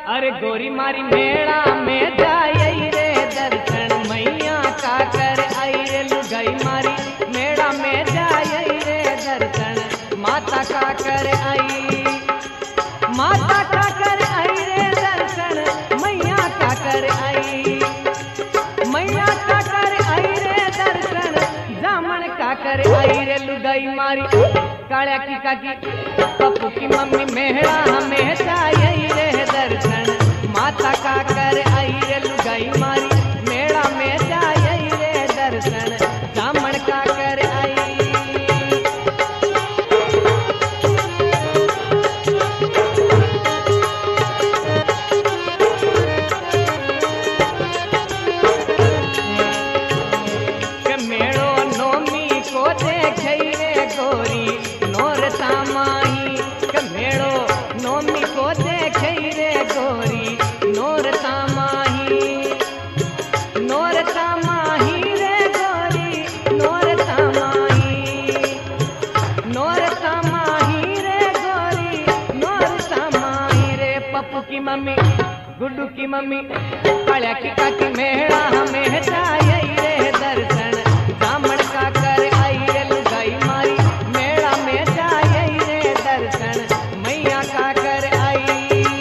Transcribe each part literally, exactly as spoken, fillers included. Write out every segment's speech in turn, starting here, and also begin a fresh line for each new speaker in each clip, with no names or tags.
अरे गोरी मारी मेला में जाए रे दर्शन मैया का कर आई रे लुगाई मारी मेला में जाए रे दर्शन माता का कर आई माता का कर आई रे दर्शन मैया का कर आई मैया का कर आई रे दर्शन जामन का कर आई रे लुगाई मारी कालिया की काकी पप्पू की मम्मी मेहरा हमें जाए रे दर्शन माता का कर आई रे लुगाई मारी मेला में जाए रे दर्शन जामन का कर आई के मेड़ो नोमी को देखे रे गोरी नोर सामाही के मेड़ो नोमी को देखे रे गोरी नोर सामाही नोर सामाही रे गोरी नोर सामाही नोर सामाही रे गोरी नोर सामाही रे पप्पू की मम्मी गुड्डू की मम्मी कालिया की काकी मेहरा हमें जाए रे दर्शन जामन का कर आई रे लुगाई मारी मेला में जाए रे दर्शन मैया का कर आई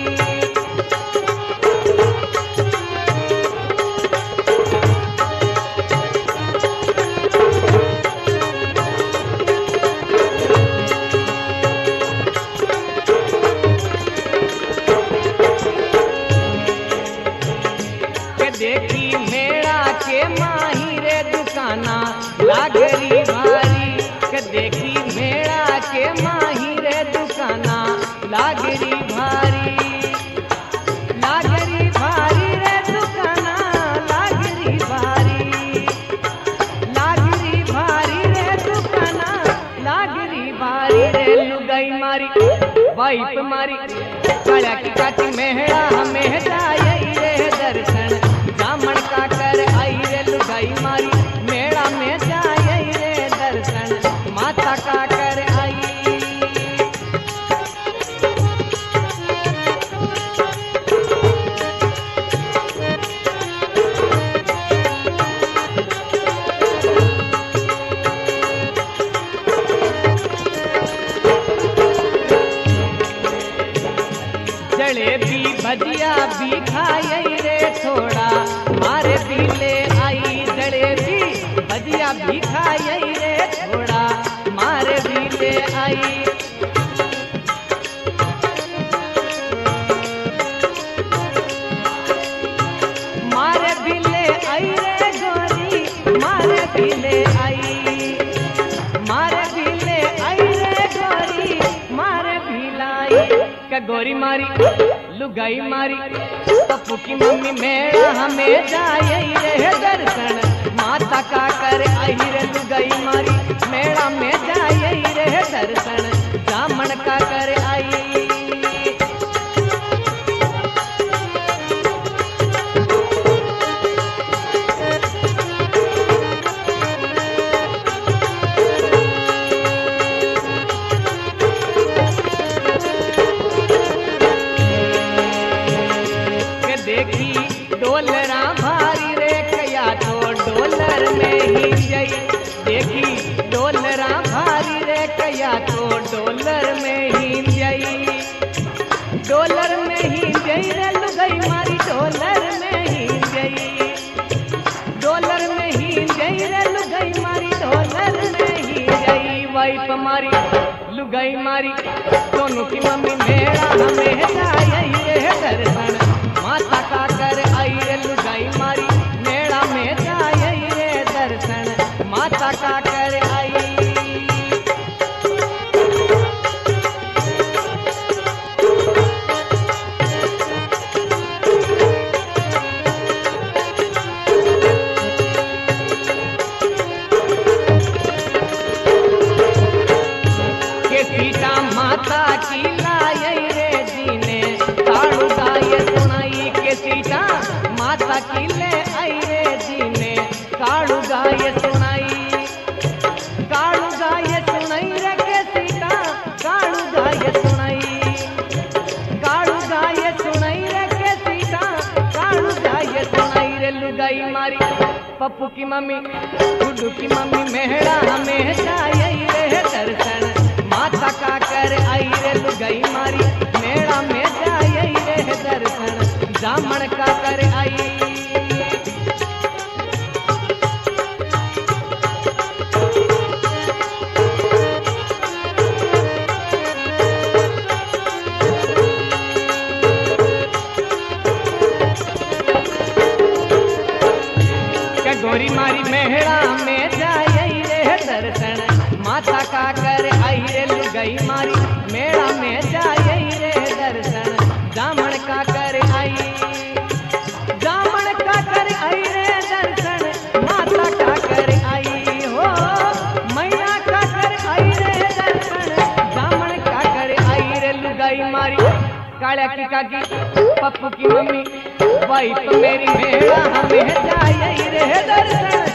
के देखी मेला के माही रे दुकाना लागरी भारी के देखी मेला के माही रे दुकाना लागरी भारी लागरी भारी रे दुकाना लागरी भारी लागरी भारी रे दुकाना लागरी भारी रे लुगाई मारी वाइफ मारी कालिया की काकी मेहरा हमें जाए रे दर्शन जामन का कर आई रे लुगाई मारी मेला में जाए रे दर्शन माता का कर आई जलेबी भजिया भी खाई रे थोड़ा मारे भी ले आई जलेबी भजिया भी खाई रे थोड़ा मारे भी ले आई मारे भी ले आई रे गोरी मारे भी ले आई मारे भी ले आई रे गोरी मारे भी लाई का गोरी मारी लुगाई मारी पप्पू की मम्मी मेला हमें जाए रे दर्शन माता का कर आई रे लुगाई मारी मेला में जाए रे दर्शन जामन का कर आई देखी डोलरा भारी रे कया तो डोलर में ही जाई देखी डोलरा भारी रे कया तो डोलर में ही जाई डोलर में ही जाई रे लुगाई मारी डोलर में ही जाई डोलर में ही जाई रे लुगाई मारी डोलर में ही जाई वाइफ मारी लुगाई मारी दोनों की मम्मी मेरा हमें जाए रे दर्शन माता का कर आई रे लुगाई मारी मेला में जाए रे दर्शन माता का कर आई के सीता माता की लाई रे जीने पप्पू की मम्मी गुड्डू की मम्मी मेहड़ा हमें जाए रे दर्शन माता का कर आई रे लुगाई मारी मेड़ा में जाए रे दर्शन जामन का कर आई। गोरी मारी मेहड़ा में जाए रे दर्शन माता का कर आई रे लुगाई मारी मेड़ा में जाए रे दर्शन जामन का कर आई। जामन का कर आई रे दर्शन माता का कर आई हो मैया का कर आई रे दर्शन जामन का कर आई रे लुगाई मारी काला की काकी पप्पू की मम्मी भाई तो मेरी मेरा हमें जाए रे दर्शन